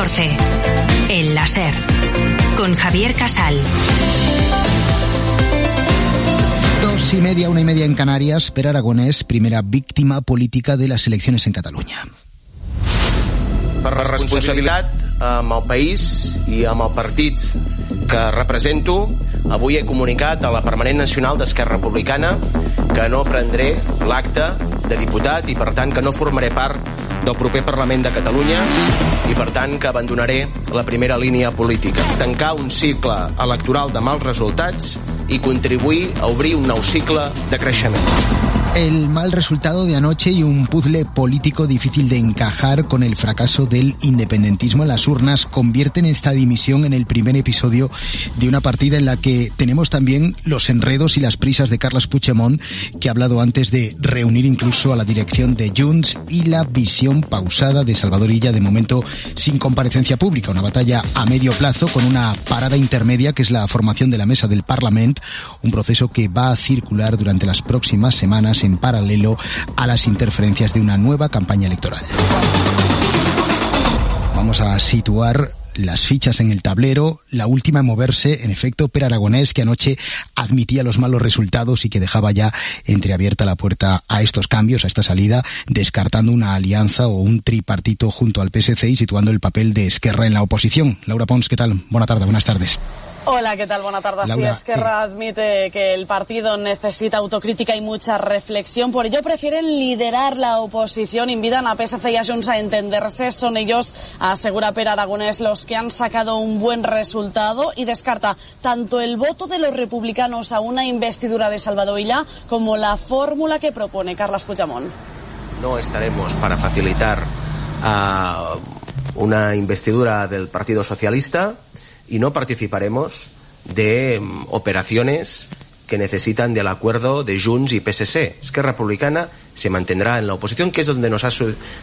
14. El láser. Con Javier Casal. 2:30, 1:30 en Canarias. Pere Aragonès, primera víctima política de las elecciones en Catalunya. Per responsabilitat amb el país i amb el partit que represento, avui he comunicat a la Permanent Nacional d'Esquerra Republicana que no prendré l'acte de diputat i, per tant, que no formaré part del proper Parlament de Catalunya i, per tant, que abandonaré la primera línia política. Tancar un cicle electoral de mals resultats y contribuir a abrir un nou cicle de creixement. El mal resultado de anoche y un puzzle político difícil de encajar con el fracaso del independentismo en las urnas convierten esta dimisión en el primer episodio de una partida en la que tenemos también los enredos y las prisas de Carles Puigdemont, que ha hablado antes de reunir incluso a la dirección de Junts, y la visión pausada de Salvador Illa, de momento sin comparecencia pública. Una batalla a medio plazo con una parada intermedia que es la formación de la mesa del Parlamento, un proceso que va a circular durante las próximas semanas en paralelo a las interferencias de una nueva campaña electoral. Vamos a situar las fichas en el tablero. La última en moverse, en efecto, Pere Aragonès, que anoche admitía los malos resultados y que dejaba ya entreabierta la puerta a estos cambios, a esta salida, descartando una alianza o un tripartito junto al PSC y situando el papel de Esquerra en la oposición. Laura Pons, ¿qué tal? Buenas tardes. Hola, ¿qué tal? Buenas tardes. Laura, sí, Esquerra admite que el partido necesita autocrítica y mucha reflexión. Por ello prefieren liderar la oposición. Invitan a PSC y a Junts a entenderse. Son ellos, asegura Pere Aragonès, los que han sacado un buen resultado, y descarta tanto el voto de los republicanos a una investidura de Salvador Illa como la fórmula que propone Carles Puigdemont. No estaremos para facilitar una investidura del Partido Socialista y no participaremos de operaciones que necesitan del acuerdo de Junts y PSC. Esquerra Republicana se mantendrá en la oposición, que es donde nos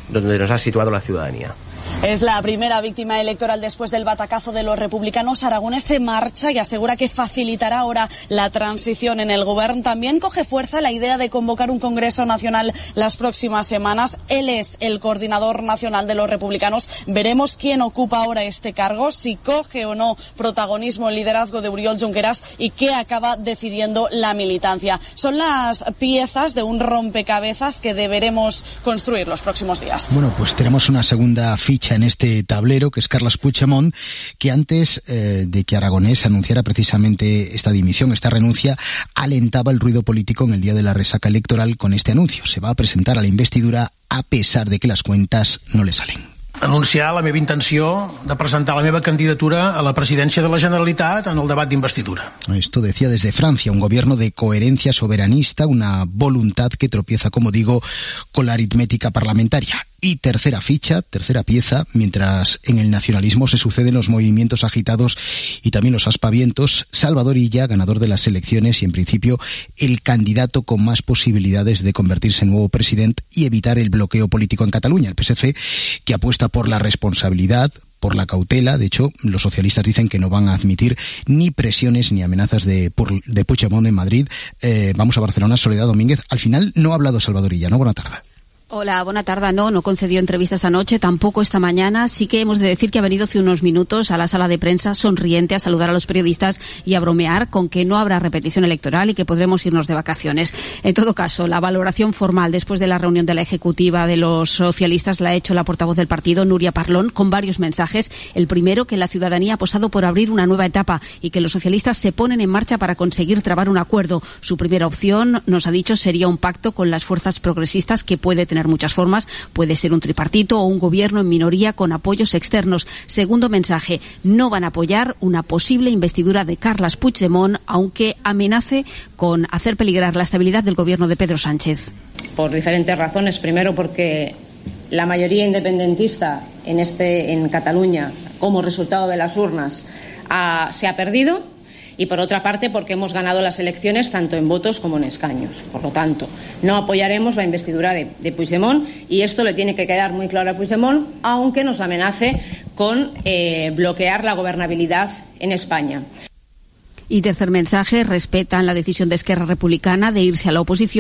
ha situado la ciudadanía. Es la primera víctima electoral después del batacazo de los republicanos. Aragonès se marcha y asegura que facilitará ahora la transición en el gobierno. También coge fuerza la idea de convocar un Congreso Nacional las próximas semanas. Él es el coordinador nacional de los republicanos. Veremos quién ocupa ahora este cargo, si coge o no protagonismo el liderazgo de Oriol Junqueras y qué acaba decidiendo la militancia. Son las piezas de un rompecabezas que deberemos construir los próximos días. Bueno, pues tenemos una segunda ficha en este tablero, que es Carles Puigdemont, que antes de que Aragonès anunciara precisamente esta dimisión, esta renuncia, alentaba el ruido político en el día de la resaca electoral con este anuncio. Se va a presentar a la investidura a pesar de que las cuentas no le salen. Anunciar la meva intenció de presentar la meva candidatura a la presidència de la Generalitat en el debat d'investidura. Esto decía desde Francia, un gobierno de coherencia soberanista, una voluntad que tropieza, como digo, con la aritmética parlamentaria. Y tercera ficha, tercera pieza, mientras en el nacionalismo se suceden los movimientos agitados y también los aspavientos, Salvador Illa, ganador de las elecciones y en principio el candidato con más posibilidades de convertirse en nuevo presidente y evitar el bloqueo político en Cataluña. El PSC, que apuesta por la responsabilidad, por la cautela. De hecho, los socialistas dicen que no van a admitir ni presiones ni amenazas de Puigdemont en Madrid. Vamos a Barcelona. Soledad Domínguez. Al final no ha hablado Salvador Illa, ¿no? Buena tarde. Hola, buena tarde. No concedió entrevistas anoche, tampoco esta mañana. Sí que hemos de decir que ha venido hace unos minutos a la sala de prensa sonriente a saludar a los periodistas y a bromear con que no habrá repetición electoral y que podremos irnos de vacaciones. En todo caso, la valoración formal después de la reunión de la ejecutiva de los socialistas la ha hecho la portavoz del partido, Núria Parlon, con varios mensajes. El primero, que la ciudadanía ha apostado por abrir una nueva etapa y que los socialistas se ponen en marcha para conseguir trabar un acuerdo. Su primera opción, nos ha dicho, sería un pacto con las fuerzas progresistas, que puede tener muchas formas. Puede ser un tripartito o un gobierno en minoría con apoyos externos. Segundo mensaje, no van a apoyar una posible investidura de Carles Puigdemont, aunque amenace con hacer peligrar la estabilidad del gobierno de Pedro Sánchez. Por diferentes razones. Primero, porque la mayoría independentista en Cataluña, como resultado de las urnas, se ha perdido. Y por otra parte, porque hemos ganado las elecciones tanto en votos como en escaños. Por lo tanto, no apoyaremos la investidura de Puigdemont, y esto le tiene que quedar muy claro a Puigdemont, aunque nos amenace con bloquear la gobernabilidad en España. Y tercer mensaje, respetan la decisión de Esquerra Republicana de irse a la oposición